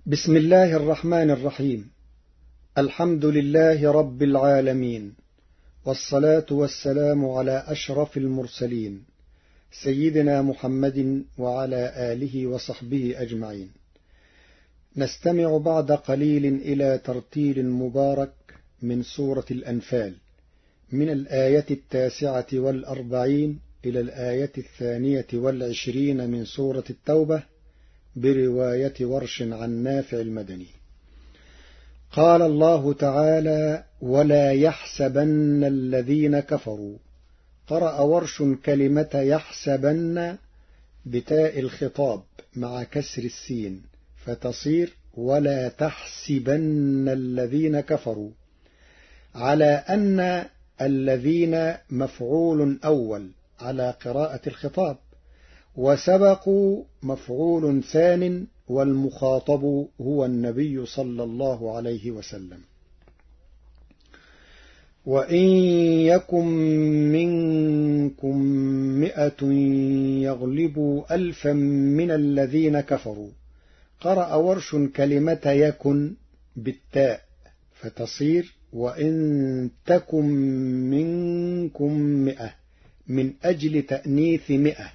بسم الله الرحمن الرحيم. الحمد لله رب العالمين، والصلاة والسلام على أشرف المرسلين سيدنا محمد وعلى آله وصحبه أجمعين. نستمع بعد قليل إلى ترتيل مبارك من سورة الأنفال من الآية 49 إلى الآية 22 من سورة التوبة برواية ورش عن نافع المدني. قال الله تعالى: ولا يحسبن الذين كفروا. قرأ ورش كلمة يحسبن بتاء الخطاب مع كسر السين فتصير ولا تحسبن الذين كفروا، على أن الذين مفعول أول على قراءة الخطاب، وسبقوا مفعول ثان، والمخاطب هو النبي صلى الله عليه وسلم. وإن يكن منكم 100 يغلبوا 1000 من الذين كفروا. قرأ ورش كلمة يكن بالتاء فتصير وإن تكن منكم 100 من أجل تأنيث 100.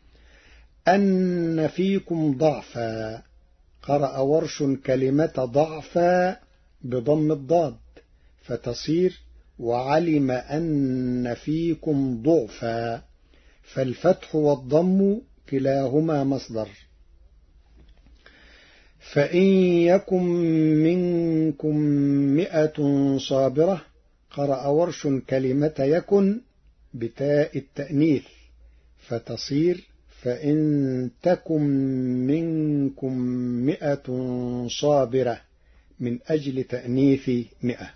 أن فيكم ضعفا. قرأ ورش كلمة ضعفا بضم الضاد فتصير وعلم أن فيكم ضعفا، فالفتح والضم كلاهما مصدر. فإن يكن منكم 100 صابرة. قرأ ورش كلمة يكن بتاء التأنيث فتصير فإن تكن منكم 100 صابرة من أجل تأنيث 100.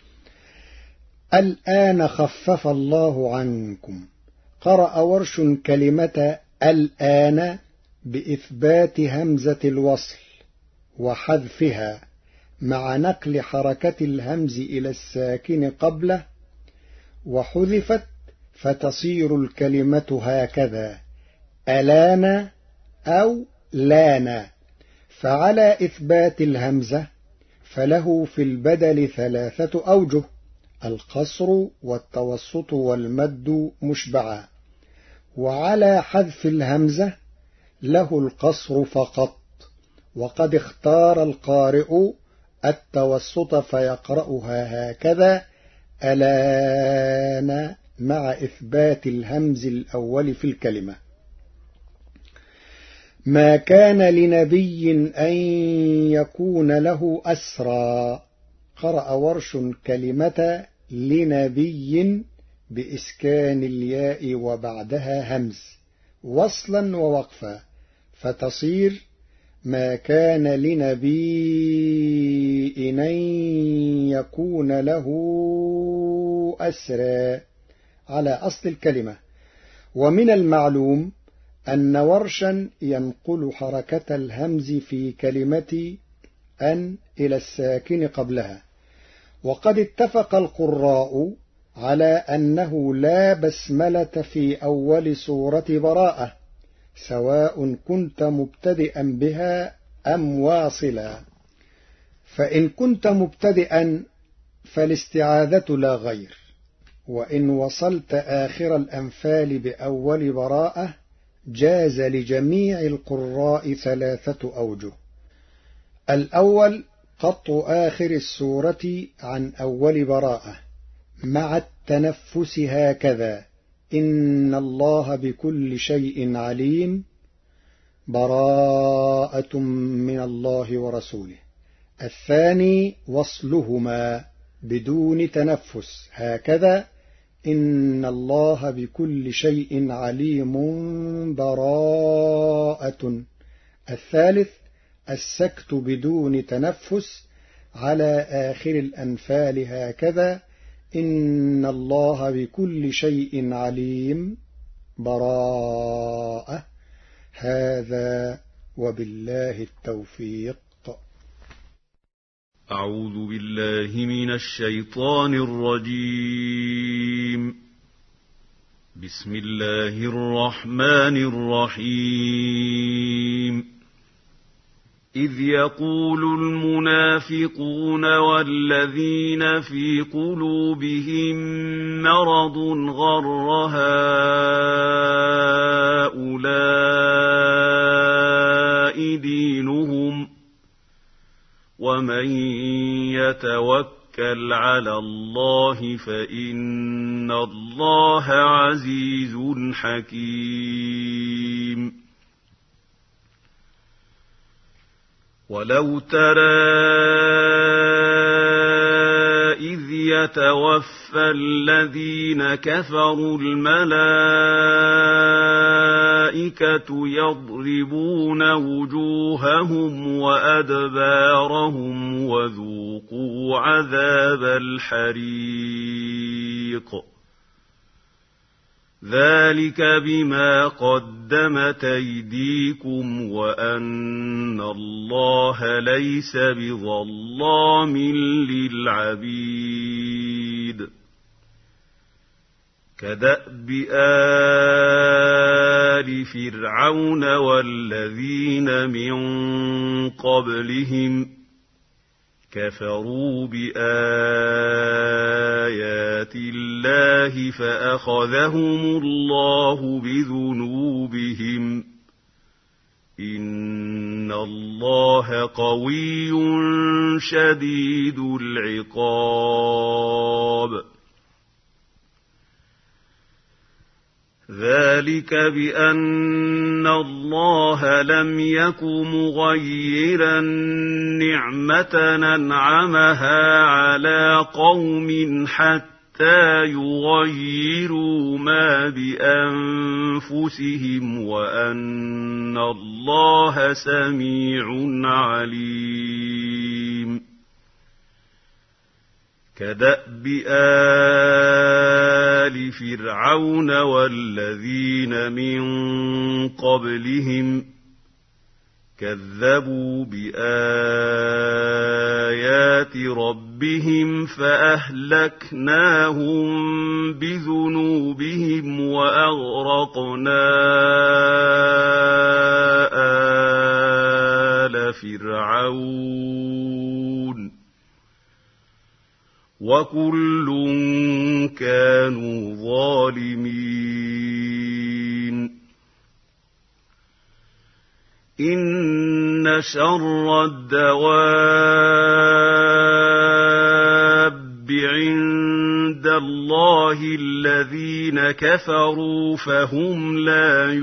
الآن خفف الله عنكم. قرأ ورش كلمة الآن بإثبات همزة الوصل وحذفها مع نقل حركة الهمز إلى الساكن قبله، وحذفت فتصير الكلمة هكذا: ألان أو لانا. فعلى إثبات الهمزة فله في البدل 3 أوجه: القصر والتوسط والمد مشبعا. وعلى حذف الهمزة له القصر فقط، وقد اختار القارئ التوسط فيقرأها هكذا: ألان، مع إثبات الهمز الأول في الكلمة. ما كان لنبي أن يكون له أسرى. قرأ ورش كلمة لنبي بإسكان الياء وبعدها همز وصلا ووقفا فتصير ما كان لنبي أن يكون له أسرى على أصل الكلمة. ومن المعلوم أن ورشا ينقل حركة الهمز في كلمة أن إلى الساكن قبلها. وقد اتفق القراء على أنه لا بسملة في أول سورة براءة، سواء كنت مبتدئا بها أم واصلا. فإن كنت مبتدئا فالاستعاذة لا غير، وإن وصلت آخر الأنفال بأول براءة جاز لجميع القراء 3 أوجه: الأول قطع آخر السورة عن أول براءة مع التنفس هكذا: إن الله بكل شيء عليم، براءة من الله ورسوله. الثاني وصلهما بدون تنفس هكذا: إن الله بكل شيء عليم، براءة. الثالث السكت بدون تنفس على آخر الأنفال هكذا: إن الله بكل شيء عليم، براءة. هذا وبالله التوفيق. أعوذ بالله من الشيطان الرجيم. بسم الله الرحمن الرحيم. إذ يقول المنافقون والذين في قلوبهم مرض غر هؤلاء دينهم ومن يتوكل على الله فإن الله عزيز حكيم. ولو ترى إذ يتوفى الذين كفروا الملائكة يضربون وجوههم وأدبارهم وذوقوا عذاب الحريق ذلك بما قدمت أيديكم وأن الله ليس بظلام للعبيد. كدأب آل فرعون والذين من قبلهم كفروا بآيات الله فأخذهم الله بذنوبهم إن الله قوي شديد العقاب. ذلك بأن الله لم يك مغيرا نعمة أنعمها على قوم حتى يغيروا ما بأنفسهم وأن الله سميع عليم. كدأب آل فرعون والذين من قبلهم كذبوا بآيات ربهم فأهلكناهم بذنوبهم وأغرقنا آل فرعون وكل كانوا ظالمين. إن شر الدواب عند الله الذين كفروا فهم لا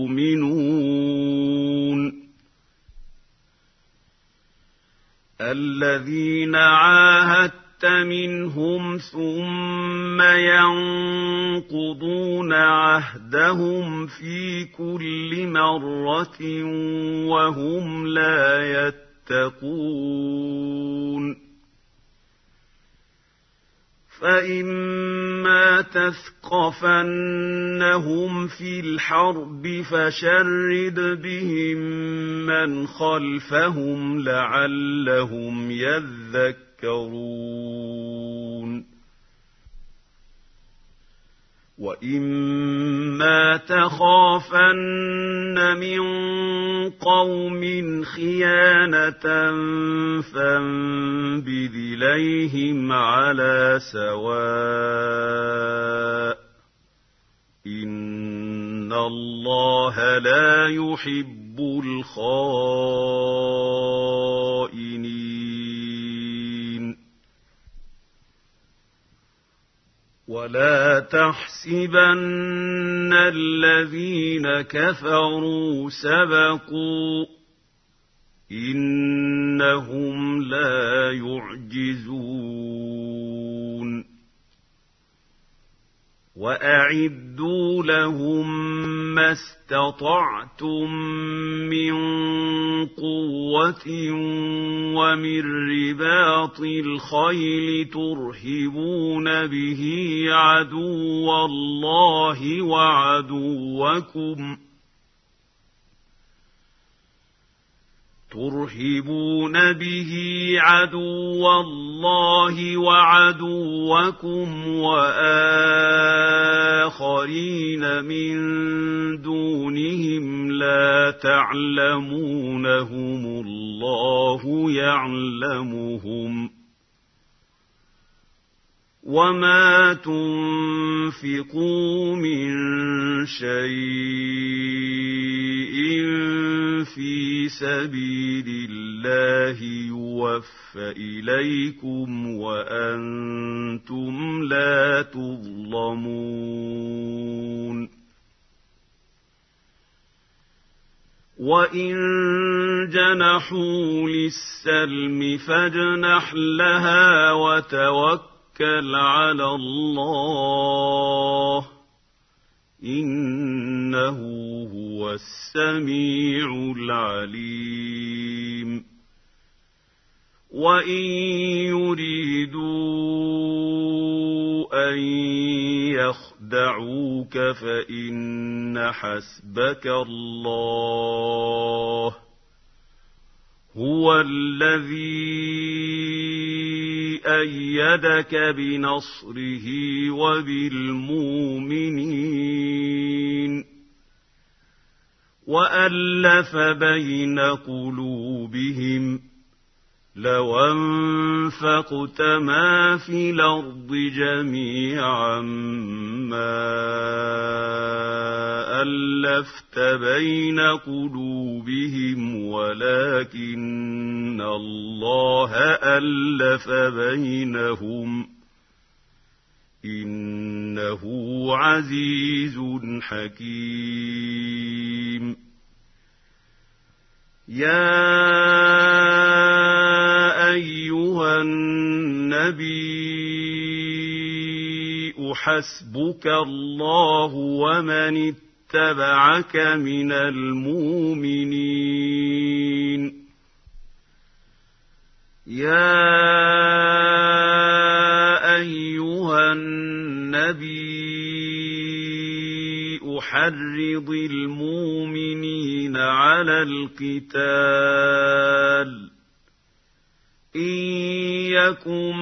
يؤمنون. الذين عاهدت منهم ثم ينقضون عهدهم في كل مرة وهم لا يتقون. فإما تثقفنهم في الحرب فشرد بهم من خلفهم لعلهم يذكرون. وإما تخافن من قوم خيانة فانبذ إليهم على سواء إن الله لا يحب الخائنين. ولا تحسبن الذين كفروا سبقوا إنهم لا يعجزون. وأعدوا لهم ما استطعتم من قوة ومن رباط الخيل ترهبون به عدو الله وعدوكم ترهبون به عدو الله وعدوكم وآخرين من دونهم لا تعلمونهم الله يعلمهم وما تنفقوا من شيء في سبيل الله يوفى إليكم وأنتم لا تظلمون وإن جنحوا للسلم فاجنح لها وتوكل على الله إنه هو السميع العليم وإن يريدوا أن يخدعوك فإن حسبك الله هو الذي أيدك بنصره وبالمؤمنين وألف بين قلوبهم لو أنفقت ما في الأرض جميعا ما ألفت بين قلوبهم ولكن الله ألف بينهم إنه عزيز حكيم يا أيها النبي حسبك الله ومن اتبعك من المؤمنين يا أيها النبي حرض المؤمنين على القتال إن يكن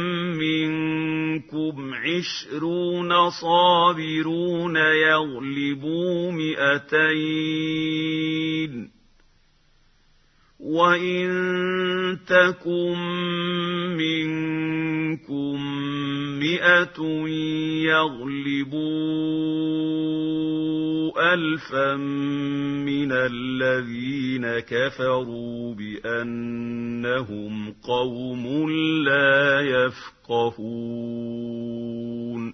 منكم 20 صابرون يغلبوا 200 وإن تكن منكم 100 يغلبوا 1000 من الذين كفروا بأنهم قوم لا يفقهون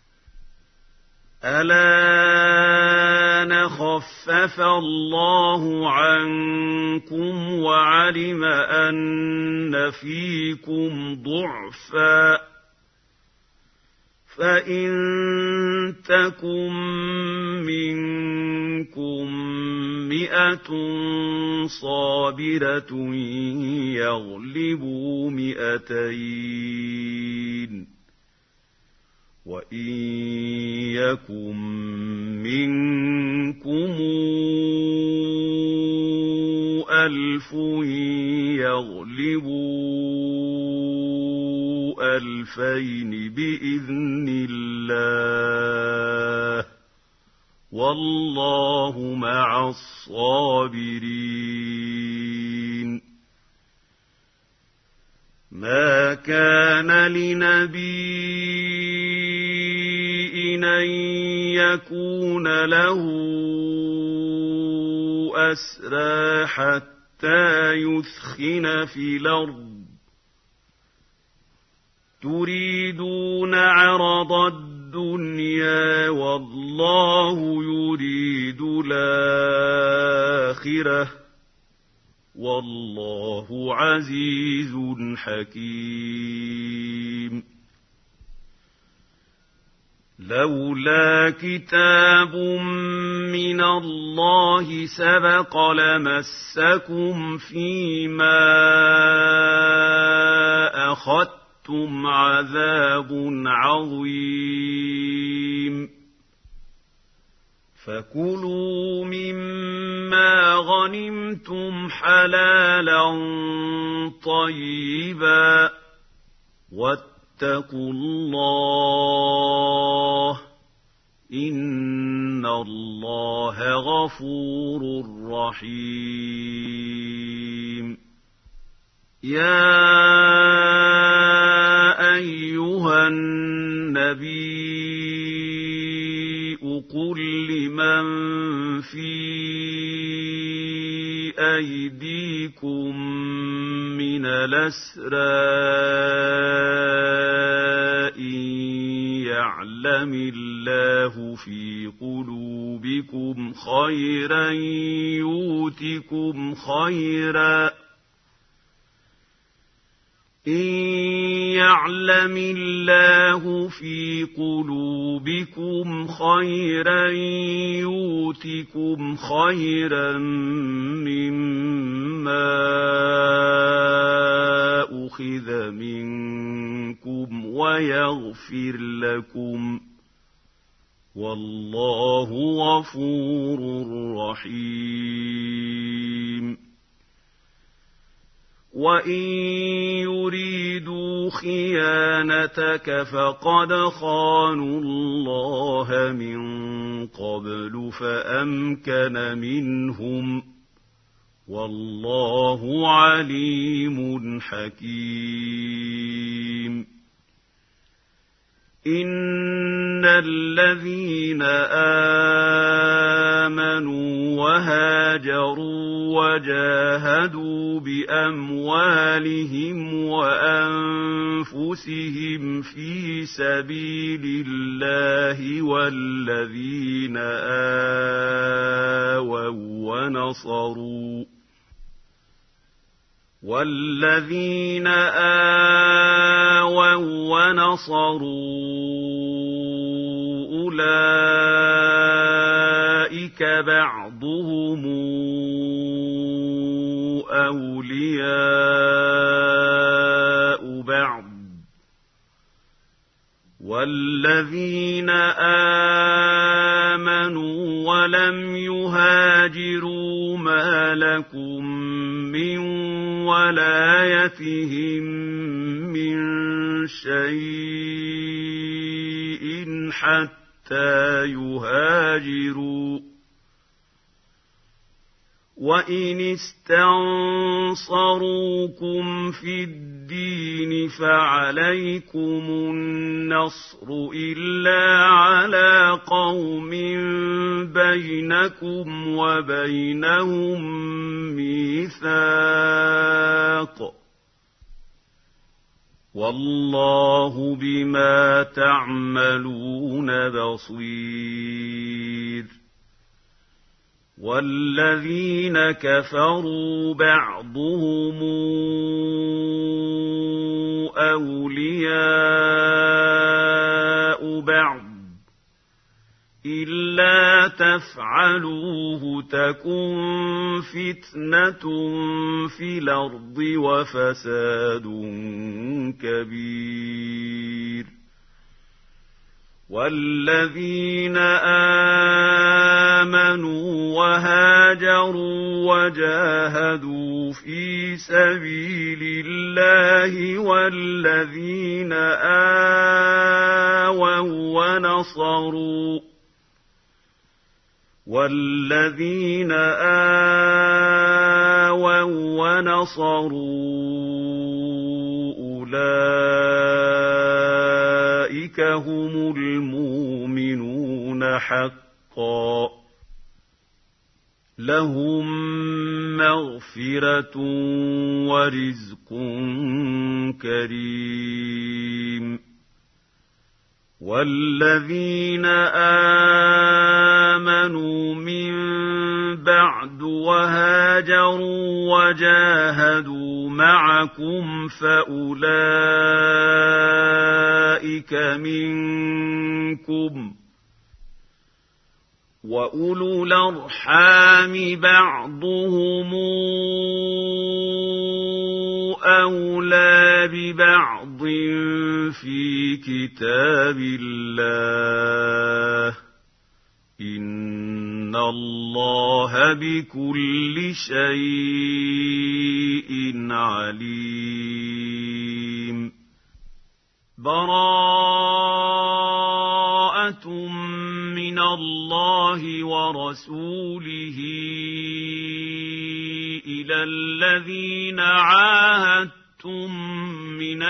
الآن خفف الله عنكم وعلم أن فيكم ضعفا فإن تكن منكم 100 صابرة يغلبوا 200 وإن يكن منكم 1000 يغلبوا 2000 بإذن الله والله مع الصابرين ما كان لنبي أن يكون له أسرى حتى يثخن في الأرض تريدون عرض الدنيا والله يريد الآخرة والله عزيز حكيم لولا كتاب من الله سبق لمسكم فيما أخذتم عذاب عظيم فكلوا مما ما غنمتم حلالا طيبا واتقوا الله إن الله غفور رحيم يا أيها النبي قل لمن في أيديكم من الأسرى إن يعلم الله في قلوبكم خيرا يؤتكم خيرا إن يعلم الله في قلوبكم خيرا يؤتكم خيرا مما أخذ منكم ويغفر لكم والله غفور رحيم وإن يريدوا خيانتك فقد خانوا الله من قبل فأمكن منهم والله عليم حكيم إن الذين آمنوا وهاجروا وجاهدوا بأموالهم وأنفسهم في سبيل الله والذين آووا ونصروا أولئك بعضهم أولياء بعض والذين آمنوا ولم يهاجروا ما لكم من ولايتهم من شيء حتى يهاجروا وإن استنصروكم في الدين فعليكم النصر إلا على قوم بينكم وبينهم ميثاق والله بما تعملون بصير والذين كفروا بعضهم أولياء بعض إلا تفعلوه تكن فتنة في الأرض وفساد كبير والذين آمنوا وهاجروا وجاهدوا في سبيل الله والذين آووا ونصروا أولئك هم المؤمنون حقا لهم مغفرة ورزق كريم والذين آمنوا من بعد وهاجروا وجاهدوا معكم فأولئك منكم وأولو الأرحام بعضهم أولى ببعض في كتاب الله إن الله بكل شيء عليم. براءة من الله ورسوله إلى الذين عاهدتم من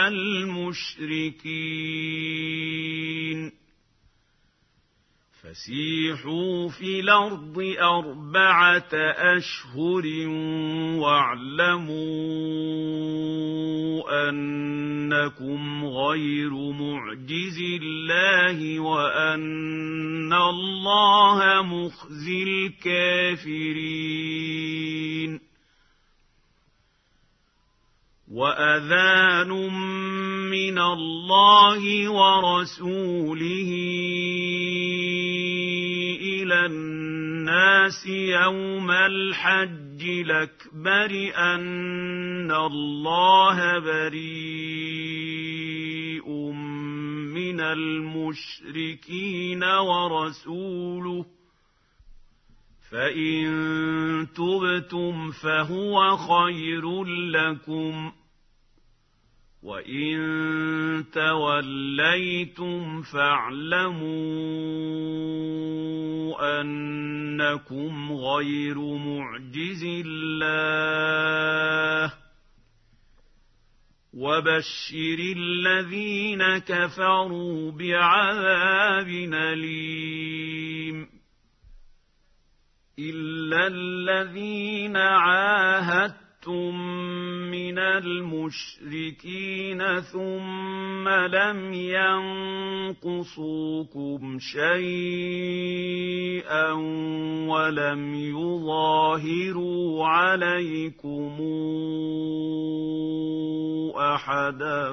المشركين فسيحوا في الأرض 4 أشهر واعلموا أنكم غير معجز الله وأن الله مخزي الكافرين. وأذان من الله ورسوله إلى الناس يوم الحج الأكبر أن الله بريء من المشركين ورسوله فإن تبتم فهو خير لكم وإن توليتم فاعلموا أنكم غير معجز الله وبشر الذين كفروا بعذاب أليم. إلا الذين عاهدتم من المشركين ثم لم ينقصوكم شيئا ولم يظاهروا عليكم أحدا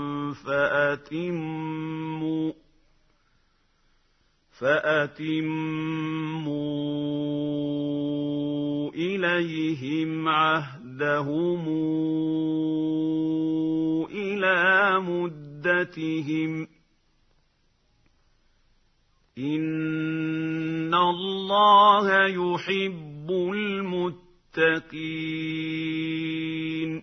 فأتموا إليهم عهدهم إلى مدتهم إن الله يحب المتقين.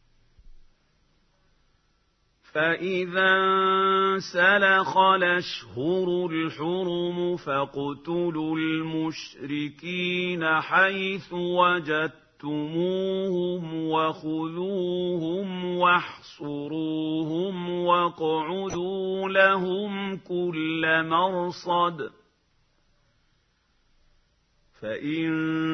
فإذا انسلخ الأشهر الحرم فاقتلوا المشركين حيث وجدتموهم وخذوهم واحصروهم واقعدوا لهم كل مرصد فإن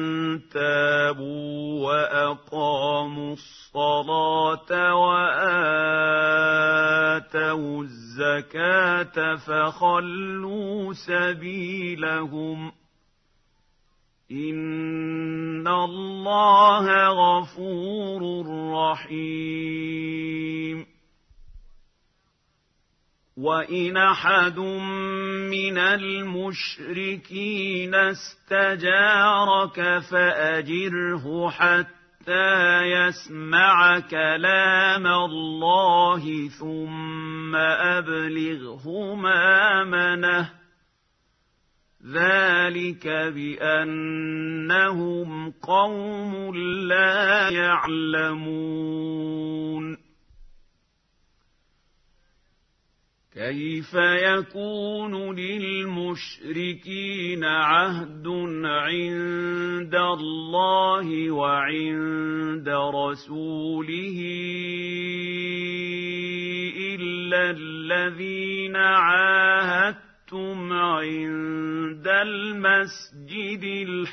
تابوا وأقاموا الصلاة وآتوا الزكاة فخلوا سبيلهم إن الله غفور رحيم. وإن أحد من المشركين استجارك فأجره حتى يسمع كلام الله ثم أبلغه مأمنه ذلك بأنهم قوم لا يعلمون. كيف يكون للمشركين عهد عند الله وعند رسوله إلا الذين عاهدتم عند المسجد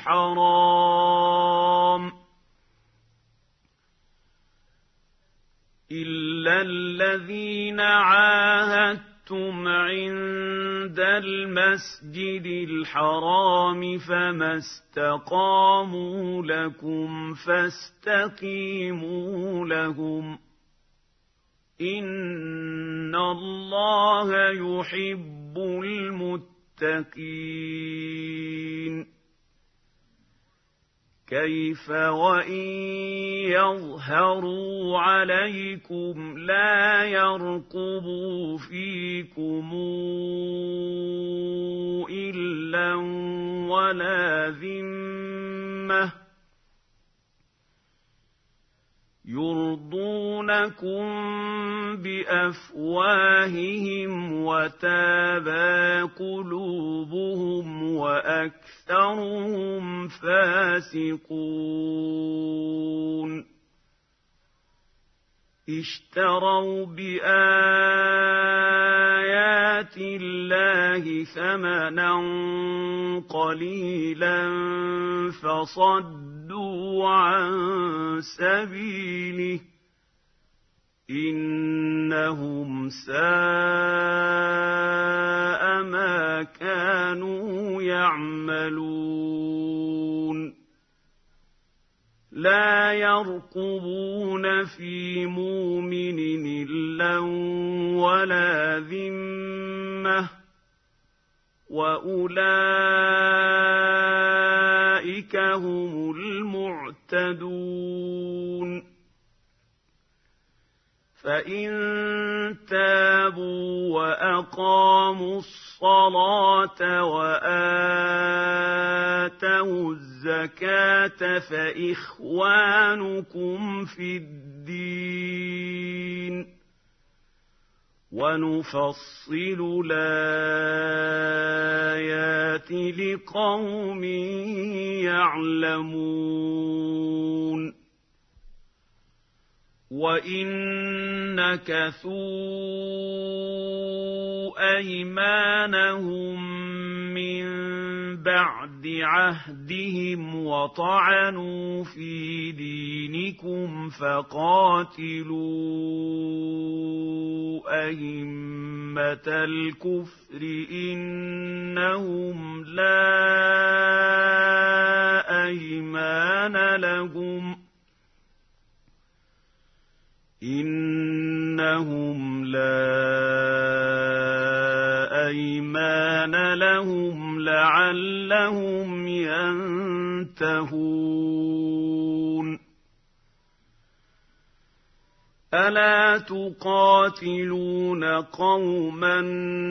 الحرام إلا الذين عاهدتم عند المسجد الحرام فما استقاموا لكم فاستقيموا لهم إن الله يحب المتقين. كيف وإن يظهروا عليكم لا يرقبوا فيكم إلا ولا ذمة يرضونكم بأفواههم وتابى قلوبهم وأكثرهم فاسقون اشتروا بآيات الله ثمنا قليلا فصدوا عن سبيله إنهم ساء ما كانوا يعملون لا يرقبون في مؤمن إلا ولا ذمة وأولئك هم المعتدون فإن تابوا وأقاموا الصلاة وآتوا الزكاة فإخوانكم في الدين ونفصل الآيات لقوم يعلمون وَإِن نَكَثُوا أَيْمَانَهُم مِّن بَعْدِ عَهْدِهِمْ وَطَعَنُوا فِي دِينِكُمْ فَقَاتِلُوا أَئِمَّةَ الْكُفْرِ إِنَّهُمْ لا أيمان لهم لعلهم ينتهون ألا تقاتلون قوما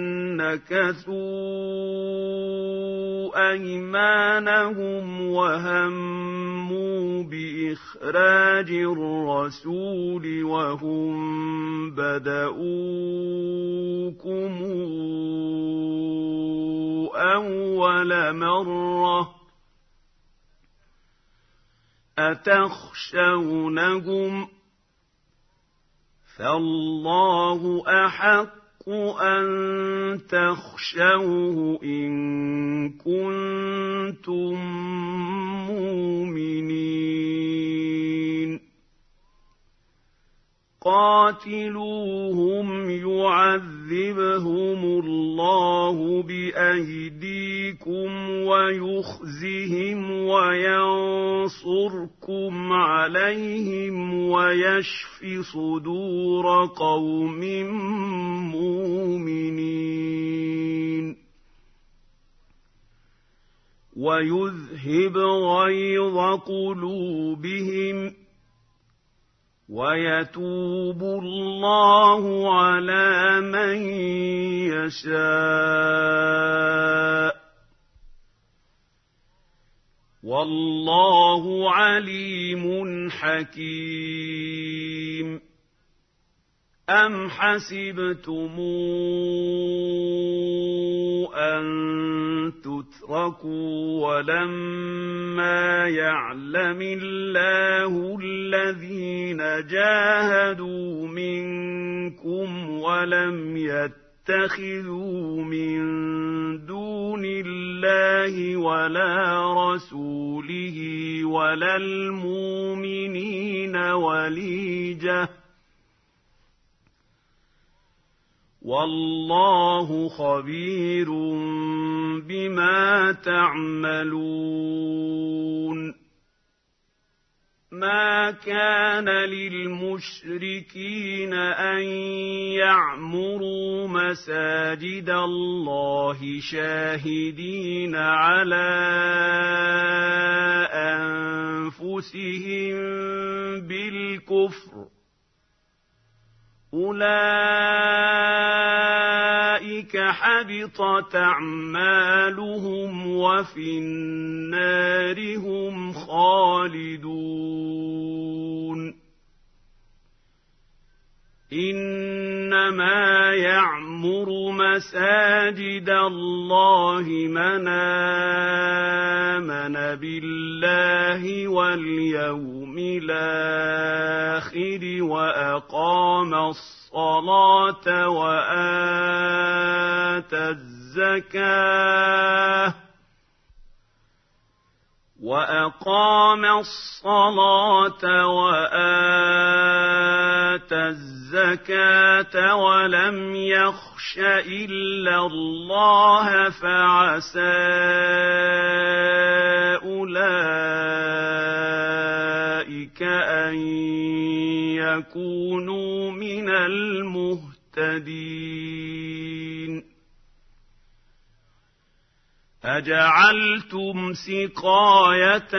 نكثوا أيمانهم وهموا بإخراج الرسول وهم بدؤوكم أول مرة أتخشونهم فالله أحق أن تخشوه إن كنتم مؤمنين قاتلوهم يعذبهم الله بأيديكم ويخزهم وينصركم عليهم ويشف صدور قوم مؤمنين ويذهب غيظ قلوبهم ويتوب الله على من يشاء والله عليم حكيم أم حسبتم أن تتركوا ولما يعلم الله الذين جاهدوا منكم ولم يتخذوا من دون الله ولا رسوله ولا المؤمنين وليجة والله خبير بما تعملون ما كان للمشركين أن يعمروا مساجد الله شاهدين على أنفسهم بالكفر أولئك حبطت أعمالهم وفي النار هم خالدون إنما يعمر مساجد الله من آمن بالله واليوم الآخر وأقام الصلاة وآتى الزكاة ولم يخش إلا الله فعسى أولئك أن يكونوا من المهتدين أجعلتم سقاية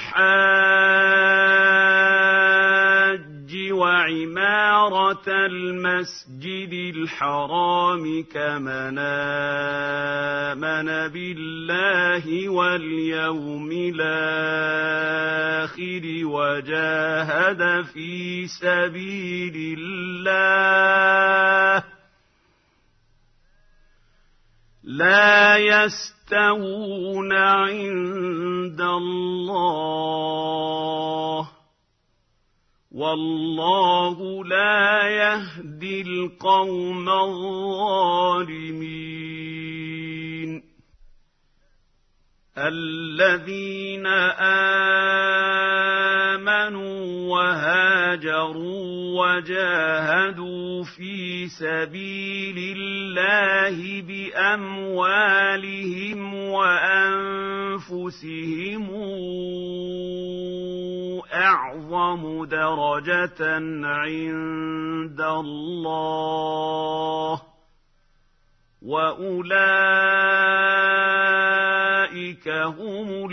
الحاج وعمارة المسجد الحرام كمن آمن بالله واليوم الآخر وجاهد في سبيل الله لا يستوون عند الله والله لا يهدي القوم الظالمين الذين آمنوا وهاجروا وجاهدوا في سبيل الله بأموالهم وأنفسهم أعظم درجة عند الله وأولئك هم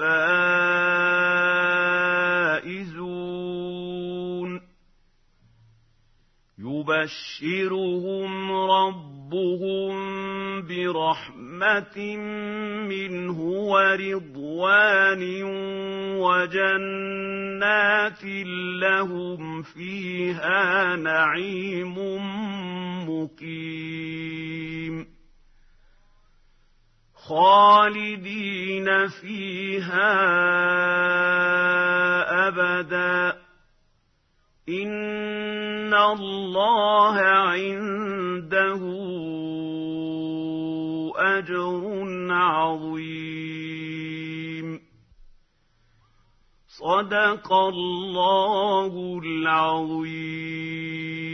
الفائزون يبشرهم ربهم برحمة منه ورضوان وجنات لهم فيها نعيم مقيم خالدين فيها أبدا إن الله عنده أجر عظيم صدق الله العظيم